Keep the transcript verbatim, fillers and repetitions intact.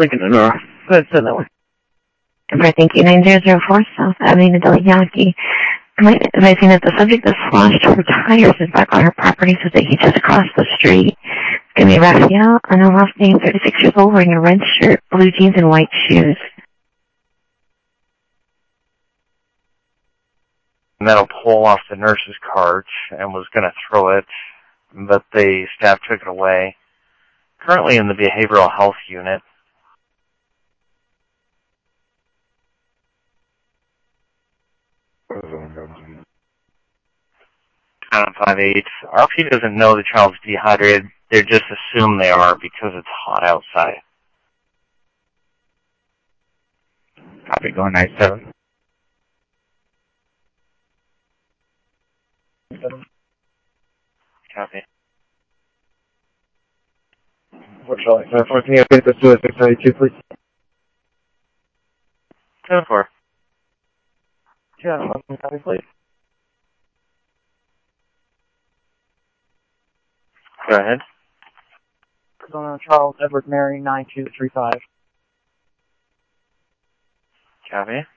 Lincoln and Aurora. Go ahead, send that one. Thank you. nine zero zero four South Avenue, Delhi Yankee. Am I advising that the subject that sloshed her tires is back on her property so that he just across the street? It's going to be Raphael, unknown last name, thirty-six years old, wearing a red shirt, blue jeans, and white shoes. Metal pole off the nurse's cart and was going to throw it, but the staff took it away. Currently in the behavioral health unit. five eight. R P doesn't know the child's dehydrated. They just assume they are because it's hot outside. Copy, going nine seven. Copy. What shall I say? Can you update this to a six ninety-two, please? ten four. Yeah, copy, please. Go ahead. Arizona Charles Edward Mary nine two three five. Copy.